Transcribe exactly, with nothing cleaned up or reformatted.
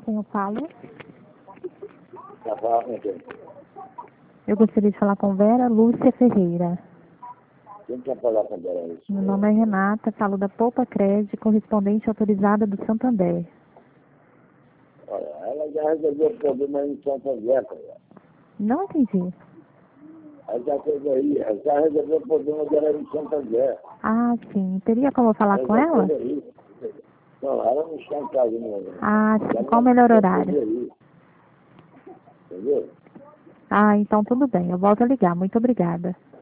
quem eu falo? Tá falando com quem? Eu gostaria de falar com Vera Lúcia Ferreira. Quem quer falar com ela isso? Meu nome é Renata, falo da Poupa Crédito, correspondente autorizada do Santander. Olha, ela já resolveu o problema em Santander, cara. Não entendi. Ela já fez aí, ela já resolveu o problema dela em Santander. Ah, sim. Teria como eu falar Ela com já ela? fez aí. Não, ela não está em casa, não. Ah, Ela sim. Qual o melhor já horário? fez aí. Entendeu? Ah, então tudo bem. Eu volto a ligar. Muito obrigada.